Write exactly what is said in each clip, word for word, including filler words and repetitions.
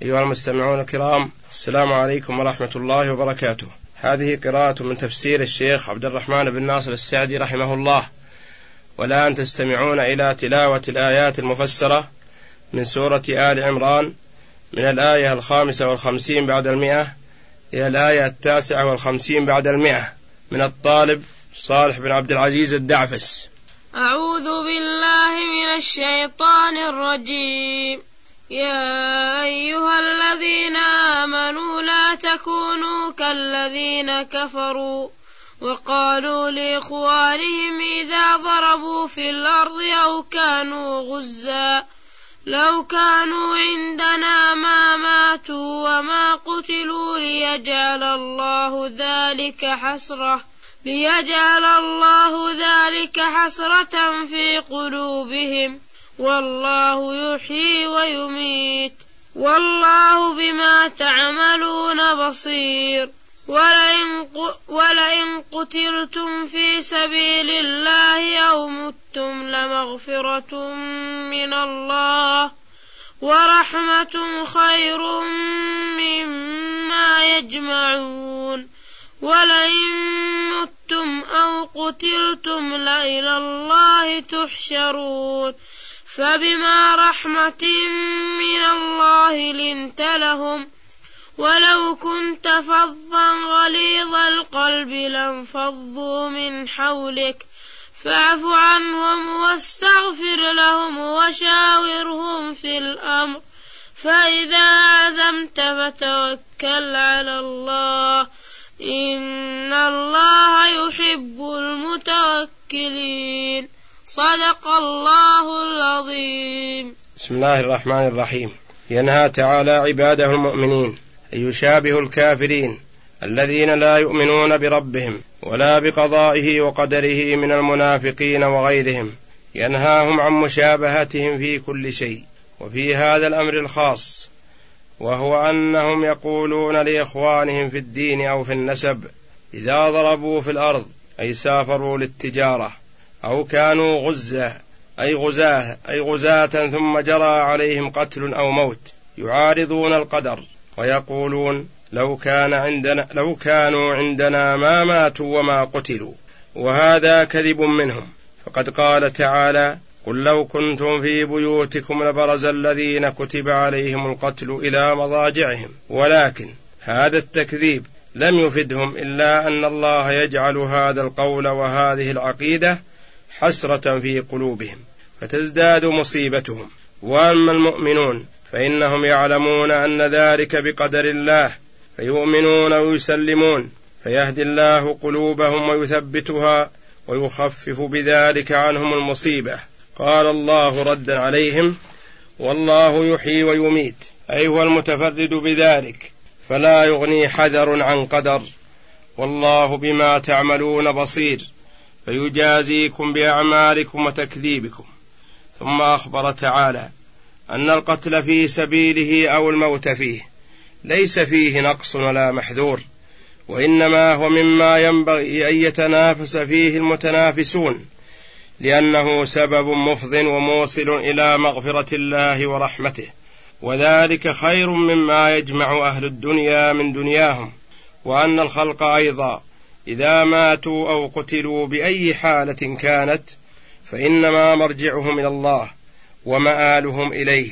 أيها المستمعون الكرام، السلام عليكم ورحمة الله وبركاته. هذه قراءة من تفسير الشيخ عبد الرحمن بن ناصر السعدي رحمه الله. والآن تستمعون إلى تلاوة الآيات المفسرة من سورة آل عمران من الآية الخامسة والخمسين بعد المئة إلى الآية التاسعة والخمسين بعد المئة، من الطالب صالح بن عبد العزيز الدعفس. أعوذ بالله من الشيطان الرجيم. يا أيها الذين آمنوا لا تكونوا كالذين كفروا وقالوا لإخوانهم إذا ضربوا في الأرض أو كانوا غزا لو كانوا عندنا ما ماتوا وما قتلوا ليجعل الله ذلك حسرة ليجعل الله ذلك حسرة في قلوبهم والله يحيي ويميت والله بما تعملون بصير. ولئن, ولئن قتلتم في سبيل الله أو متم لمغفرة من الله ورحمة خير مما يجمعون. ولئن متم أو قتلتم لإلى الله تحشرون. فبما رحمة من الله لنت لهم ولو كنت فظا غليظ القلب لانفضوا من حولك فاعف عنهم واستغفر لهم وشاورهم في الأمر فإذا عزمت فتوكل على الله إن الله يحب المتوكلين. صدق الله العظيم. بسم الله الرحمن الرحيم. ينهى تعالى عباده المؤمنين أن يشابهوا الكافرين الذين لا يؤمنون بربهم ولا بقضائه وقدره من المنافقين وغيرهم، ينهاهم عن مشابهتهم في كل شيء، وفي هذا الأمر الخاص، وهو أنهم يقولون لإخوانهم في الدين أو في النسب إذا ضربوا في الأرض أي سافروا للتجارة أو كانوا غزة أي غزاة أي غزاة ثم جرى عليهم قتل أو موت، يعارضون القدر ويقولون لو كان عندنا لو كانوا عندنا ما ماتوا وما قتلوا، وهذا كذب منهم. فقد قال تعالى: قل لو كنتم في بيوتكم لبرز الذين كتب عليهم القتل إلى مضاجعهم. ولكن هذا التكذيب لم يفدهم إلا أن الله يجعل هذا القول وهذه العقيدة حسرة في قلوبهم فتزداد مصيبتهم. وأما المؤمنون فإنهم يعلمون أن ذلك بقدر الله فيؤمنون ويسلمون، فيهدي الله قلوبهم ويثبتها ويخفف بذلك عنهم المصيبة. قال الله ردا عليهم: والله يحيي ويميت، أي هو المتفرد بذلك، فلا يغني حذر عن قدر، والله بما تعملون بصير، فيجازيكم بأعمالكم وتكذيبكم. ثم أخبر تعالى أن القتل في سبيله أو الموت فيه ليس فيه نقص ولا محذور، وإنما هو مما ينبغي أن يتنافس فيه المتنافسون، لأنه سبب مفض وموصل إلى مغفرة الله ورحمته، وذلك خير مما يجمع أهل الدنيا من دنياهم. وأن الخلق أيضا إذا ماتوا أو قتلوا بأي حالة كانت فإنما مرجعهم إلى الله ومآلهم إليه،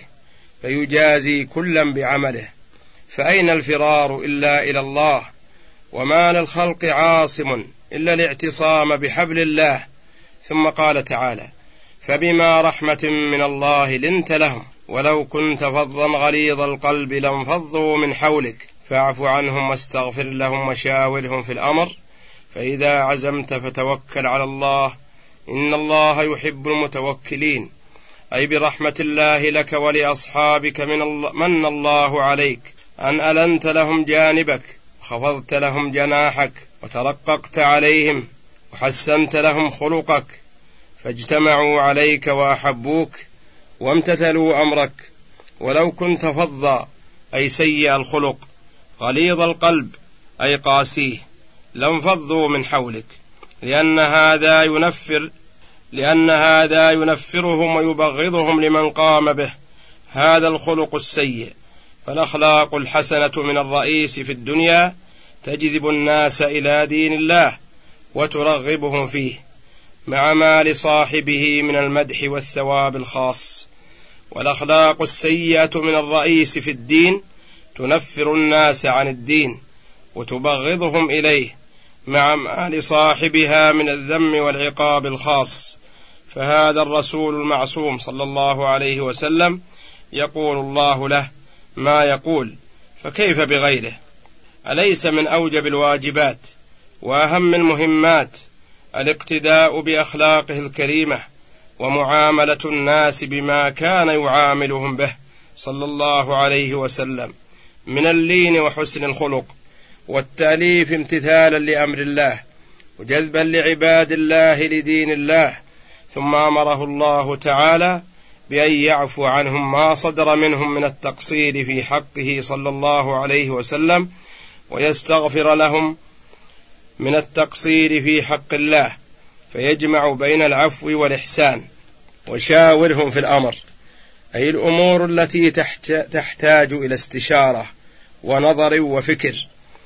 فيجازي كلا بعمله، فأين الفرار إلا إلى الله؟ وما للخلق عاصم إلا الاعتصام بحبل الله. ثم قال تعالى: فبما رحمة من الله لنت لهم ولو كنت فظا غليظ القلب لانفضوا من حولك فاعف عنهم واستغفر لهم وشاورهم في الأمر فإذا عزمت فتوكل على الله إن الله يحب المتوكلين. أي برحمة الله لك ولأصحابك من, الله من الله عليك أن ألنت لهم جانبك وخفضت لهم جناحك وترققت عليهم وحسنت لهم خلقك، فاجتمعوا عليك وأحبوك وامتثلوا أمرك. ولو كنت فظا أي سيء الخلق غليظ القلب أي قاسيه لانفضوا من حولك، لأن هذا ينفر لأن هذا ينفرهم ويبغضهم لمن قام به هذا الخلق السيء، فالأخلاق الحسنة من الرئيس في الدنيا تجذب الناس إلى دين الله وترغبهم فيه، مع ما لصاحبه من المدح والثواب الخاص. والأخلاق السيئة من الرئيس في الدين تنفر الناس عن الدين وتبغضهم إليه، مع ما لصاحبها من الذم والعقاب الخاص. فهذا الرسول المعصوم صلى الله عليه وسلم يقول الله له ما يقول، فكيف بغيره؟ أليس من أوجب الواجبات وأهم المهمات الاقتداء بأخلاقه الكريمة ومعاملة الناس بما كان يعاملهم به صلى الله عليه وسلم من اللين وحسن الخلق والتأليف امتثالا لأمر الله وجذبا لعباد الله لدين الله؟ ثم أمره الله تعالى بأن يعفو عنهم ما صدر منهم من التقصير في حقه صلى الله عليه وسلم، ويستغفر لهم من التقصير في حق الله، فيجمع بين العفو والإحسان. وشاورهم في الأمر، أي الأمور التي تحتاج إلى استشارة ونظر وفكر،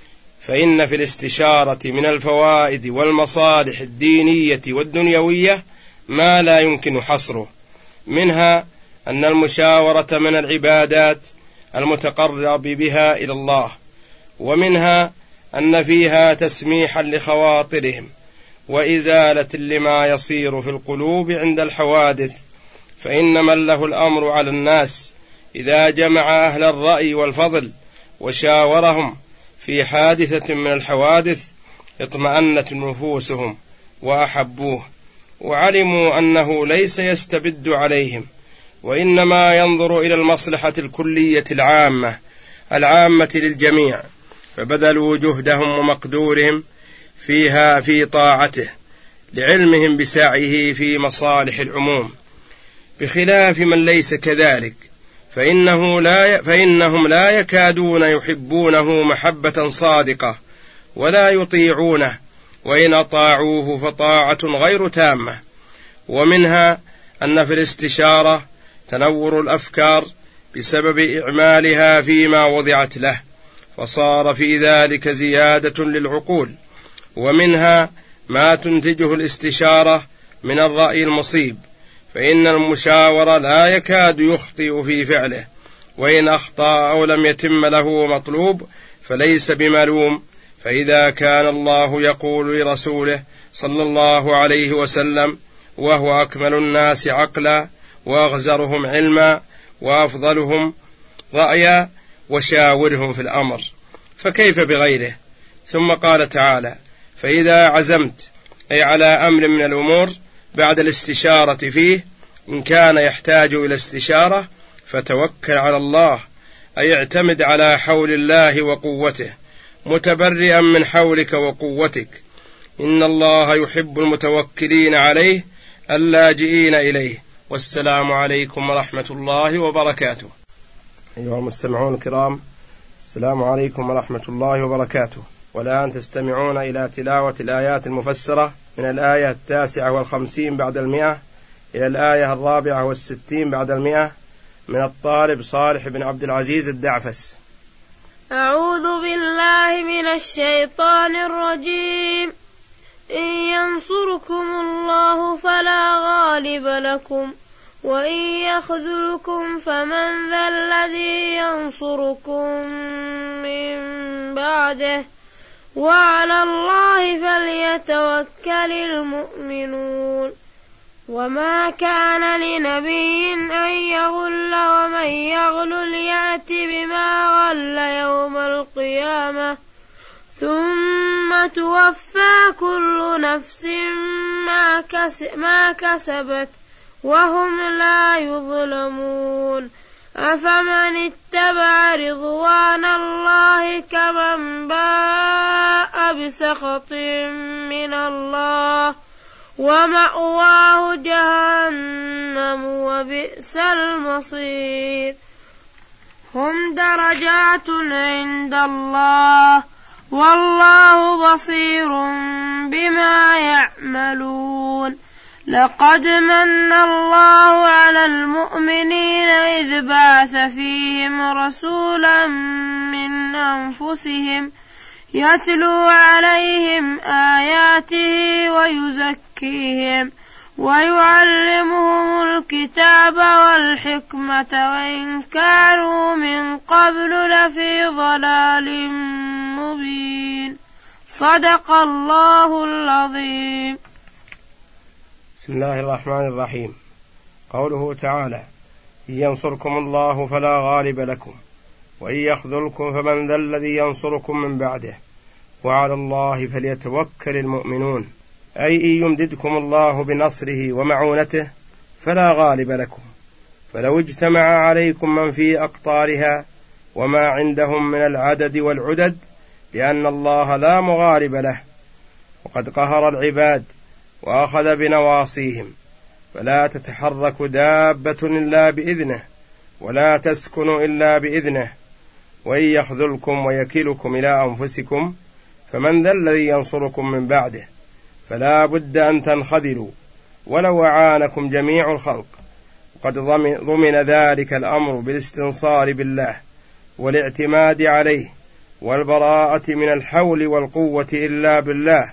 فإن في الاستشارة من الفوائد والمصالح الدينية والدنيوية ما لا يمكن حصره، منها أن المشاورة من العبادات المتقرب بها إلى الله، ومنها أن فيها تسميحا لخواطرهم وإزالة لما يصير في القلوب عند الحوادث. فإن من له الأمر على الناس إذا جمع أهل الرأي والفضل وشاورهم في حادثة من الحوادث اطمأنت نفوسهم وأحبوه، وعلموا أنه ليس يستبد عليهم، وإنما ينظر إلى المصلحة الكلية العامة العامة للجميع، فبذلوا جهدهم ومقدورهم فيها في طاعته لعلمهم بسعيه في مصالح العموم، بخلاف من ليس كذلك، فإنه لا فإنهم لا يكادون يحبونه محبة صادقة ولا يطيعونه، وإن أطاعوه فطاعة غير تامة. ومنها أن في الاستشارة تنور الأفكار بسبب إعمالها فيما وضعت له، فصار في ذلك زيادة للعقول. ومنها ما تنتجه الاستشارة من الرأي المصيب، فإن المشاور لا يكاد يخطئ في فعله، وإن أخطأ أو لم يتم له مطلوب فليس بملوم. فإذا كان الله يقول لرسوله صلى الله عليه وسلم وهو أكمل الناس عقلا وأغزرهم علما وأفضلهم رأيا وشاورهم في الأمر، فكيف بغيره؟ ثم قال تعالى: فإذا عزمت، أي على أمر من الأمور بعد الاستشارة فيه، إن كان يحتاج إلى استشارة فتوكل على الله، أي اعتمد على حول الله وقوته متبرئا من حولك وقوتك. إن الله يحب المتوكلين عليه اللاجئين إليه. والسلام عليكم ورحمة الله وبركاته. أيها المستمعون الكرام، السلام عليكم ورحمة الله وبركاته. والآن تستمعون إلى تلاوة الآيات المفسرة من الآية التاسعة والخمسين بعد المئة إلى الآية الرابعة والستين بعد المئة من الطالب صالح بن عبد العزيز الدعفس. أعوذ بالله من الشيطان الرجيم. إن ينصركم الله فلا غالب لكم، وإن يخذلكم فمن ذا الذي ينصركم من بعده، وعلى الله فليتوكل المؤمنون. وما كان لنبي أن يغل، ومن يغل يأت بما غل يوم القيامة، ثم توفى كل نفس ما كسبت وهم لا يظلمون. أفمن اتبع رضوان الله كمن باء بسخط من الله، ومأواه جهنم وبئس المصير. هم درجات عند الله، والله بصير بما يعملون. لقد من الله على المؤمنين إذ بعث فيهم رسولا من أنفسهم يتلو عليهم آياته ويزكيهم ويعلمهم الكتاب والحكمة وإن كانوا من قبل لفي ضلال مبين. صدق الله العظيم. بسم الله الرحمن الرحيم. قوله تعالى: إن ينصركم الله فلا غالب لكم وإن يخذلكم فمن ذا الذي ينصركم من بعده وعلى الله فليتوكل المؤمنون، أي إن يمددكم الله بنصره ومعونته فلا غالب لكم، فلو اجتمع عليكم من في أقطارها وما عندهم من العدد والعدد، لأن الله لا مغالب له، وقد قهر العباد وأخذ بنواصيهم، فلا تتحرك دابة إلا بإذنه ولا تسكن إلا بإذنه، وإن يخذلكم ويكلكم إلى أنفسكم فمن ذا الذي ينصركم من بعده، فلا بد أن تنخذلوا ولو أعانكم جميع الخلق. وقد ضمن ذلك الأمر بالاستنصار بالله والاعتماد عليه والبراءة من الحول والقوة إلا بالله،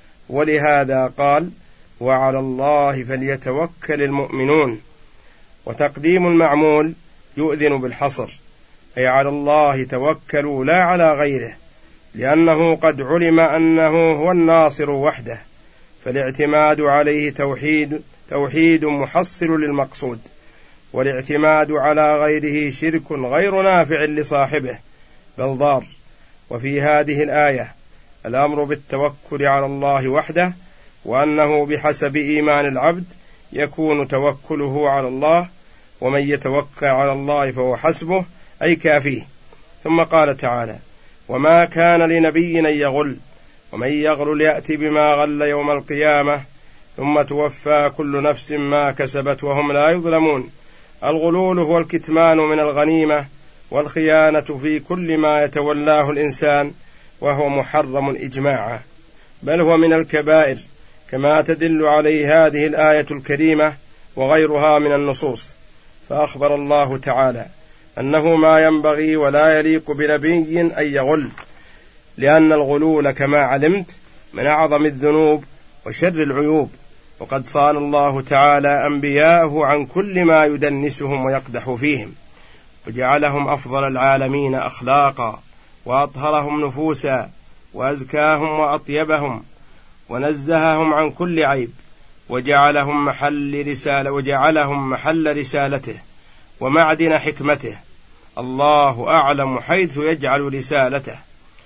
ولهذا قال: وعلى الله فليتوكل المؤمنون. وتقديم المعمول يؤذن بالحصر، أي على الله توكلوا لا على غيره، لأنه قد علم أنه هو الناصر وحده، فالاعتماد عليه توحيد توحيد محصل للمقصود، والاعتماد على غيره شرك غير نافع لصاحبه بل ضار. وفي هذه الآية الأمر بالتوكل على الله وحده، وأنه بحسب إيمان العبد يكون توكله على الله، ومن يتوكل على الله فهو حسبه، أي كافيه. ثم قال تعالى: وما كان لنبي أن يغل ومن يغل يأتي بما غل يوم القيامة ثم توفى كل نفس ما كسبت وهم لا يظلمون. الغلول هو الكتمان من الغنيمة والخيانة في كل ما يتولاه الإنسان، وهو محرم إجماعا، بل هو من الكبائر، كما تدل عليه هذه الآية الكريمة وغيرها من النصوص. فأخبر الله تعالى أنه ما ينبغي ولا يليق بنبي أن يغل، لأن الغلول كما علمت من أعظم الذنوب وشر العيوب، وقد صان الله تعالى أنبياءه عن كل ما يدنسهم ويقدح فيهم، وجعلهم أفضل العالمين أخلاقا وأطهرهم نفوسا وأزكاهم وأطيبهم، ونزههم عن كل عيب، وجعلهم محل رسالة وجعلهم محل رسالته ومعدن حكمته. الله أعلم حيث يجعل رسالته،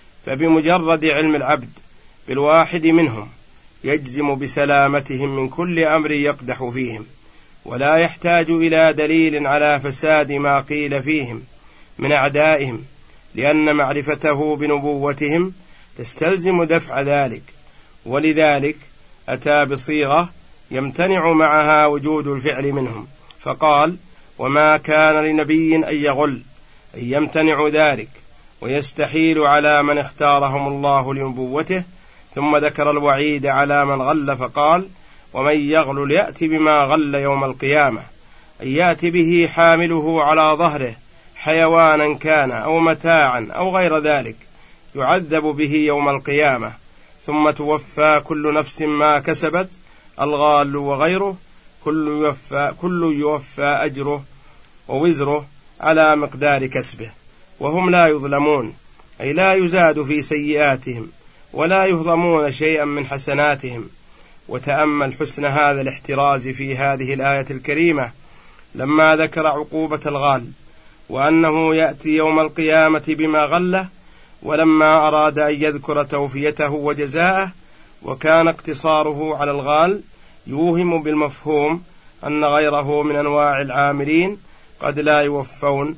فبمجرد علم العبد بالواحد منهم يجزم بسلامتهم من كل أمر يقدح فيهم، ولا يحتاج إلى دليل على فساد ما قيل فيهم من أعدائهم، لأن معرفته بنبوتهم تستلزم دفع ذلك، ولذلك أتى بصيغة يمتنع معها وجود الفعل منهم، فقال: وما كان لنبي أن يغل، أن يمتنع ذلك ويستحيل على من اختارهم الله لنبوته. ثم ذكر الوعيد على من غل فقال: ومن يغل يأتي بما غل يوم القيامة، أن يأتي به حامله على ظهره حيوانا كان أو متاعا أو غير ذلك، يعذب به يوم القيامة، ثم توفى كل نفس ما كسبت، الغال وغيره، كل يوفى, كل يوفى أجره ووزره على مقدار كسبه، وهم لا يظلمون، أي لا يزاد في سيئاتهم ولا يهضمون شيئا من حسناتهم. وتأمل حسن هذا الاحتراز في هذه الآية الكريمة لما ذكر عقوبة الغال، وأنه يأتي يوم القيامة بما غله، ولما أراد أن يذكر توفيته وجزاءه، وكان اقتصاره على الغال يوهم بالمفهوم أن غيره من أنواع العاملين قد لا يوفون،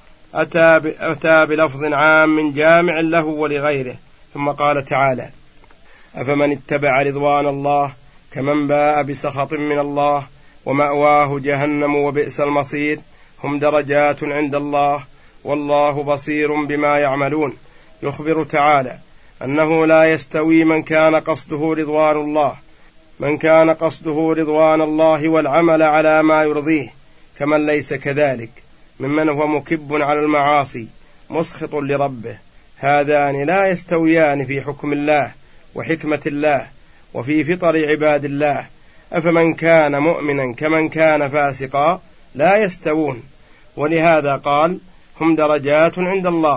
أتى بلفظ عام جامع له ولغيره. ثم قال تعالى: أفمن اتبع رضوان الله كمن باء بسخط من الله ومأواه جهنم وبئس المصير، هم درجات عند الله والله بصير بما يعملون. يخبر تعالى أنه لا يستوي من كان قصده رضوان الله من كان قصده رضوان الله والعمل على ما يرضيه، كمن ليس كذلك ممن هو مكب على المعاصي مسخط لربه. هذان لا يستويان في حكم الله وحكمة الله وفي فطر عباد الله. أفمن كان مؤمنا كمن كان فاسقا لا يستوون. ولهذا قال هم درجات عند الله،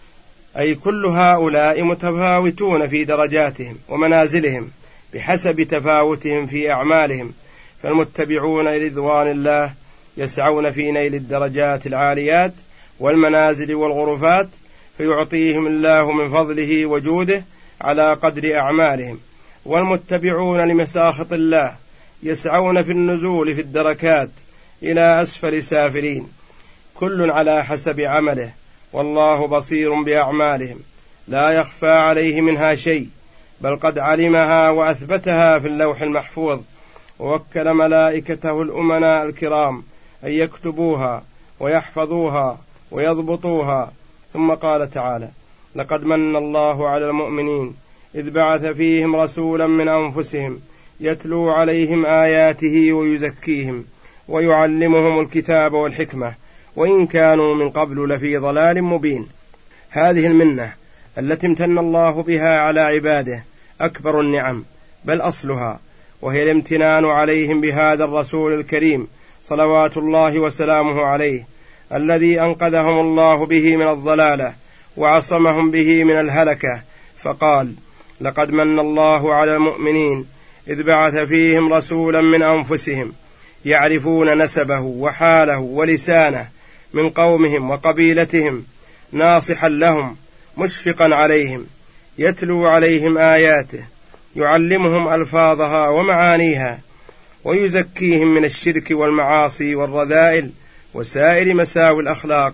أي كل هؤلاء متفاوتون في درجاتهم ومنازلهم بحسب تفاوتهم في أعمالهم. فالمتبعون لرضوان الله يسعون في نيل الدرجات العاليات والمنازل والغرفات، فيعطيهم الله من فضله وجوده على قدر أعمالهم. والمتبعون لمساخط الله يسعون في النزول في الدركات إلى أسفل سافلين، كل على حسب عمله، والله بصير بأعمالهم لا يخفى عليه منها شيء، بل قد علمها وأثبتها في اللوح المحفوظ، ووكل ملائكته الأمناء الكرام أن يكتبوها ويحفظوها ويضبطوها. ثم قال تعالى: لقد من الله على المؤمنين إذ بعث فيهم رسولا من أنفسهم يتلو عليهم آياته ويزكيهم ويعلمهم الكتاب والحكمة وإن كانوا من قبل لفي ضلال مبين. هذه المنة التي امتن الله بها على عباده أكبر النعم، بل أصلها، وهي الامتنان عليهم بهذا الرسول الكريم صلوات الله وسلامه عليه، الذي أنقذهم الله به من الضلالة وعصمهم به من الهلكة. فقال: لقد من الله على المؤمنين إذ بعث فيهم رسولا من أنفسهم يعرفون نسبه وحاله ولسانه من قومهم وقبيلتهم، ناصحا لهم مشفقا عليهم، يتلو عليهم آياته، يعلمهم ألفاظها ومعانيها، ويزكيهم من الشرك والمعاصي والرذائل وسائر مساوي الأخلاق،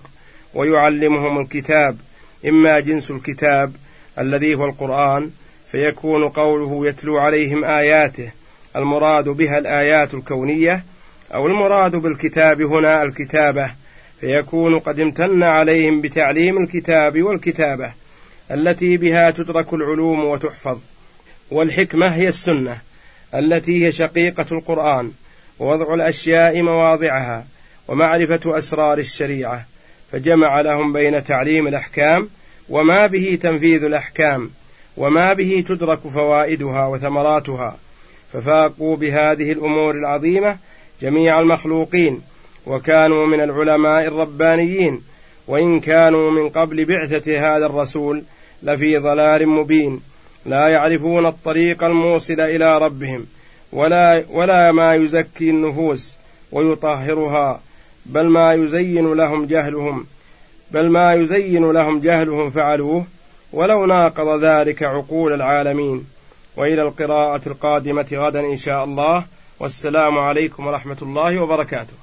ويعلمهم الكتاب، إما جنس الكتاب الذي هو القرآن، فيكون قوله يتلو عليهم آياته المراد بها الآيات الكونية، أو المراد بالكتاب هنا الكتابة، فيكون قد امتن عليهم بتعليم الكتاب والكتابة التي بها تدرك العلوم وتحفظ. والحكمة هي السنة التي هي شقيقة القرآن، ووضع الأشياء مواضعها، ومعرفة أسرار الشريعة، فجمع لهم بين تعليم الأحكام وما به تنفيذ الأحكام وما به تدرك فوائدها وثمراتها، ففاقوا بهذه الأمور العظيمة جميع المخلوقين، وكانوا من العلماء الربانيين، وإن كانوا من قبل بعثة هذا الرسول لفي ضلال مبين، لا يعرفون الطريق الموصل إلى ربهم ولا, ولا ما يزكي النفوس ويطهرها، بل ما يزين لهم جهلهم بل ما يزين لهم جهلهم فعلوه، ولو ناقض ذلك عقول العالمين. وإلى القراءة القادمة غدا إن شاء الله، والسلام عليكم ورحمة الله وبركاته.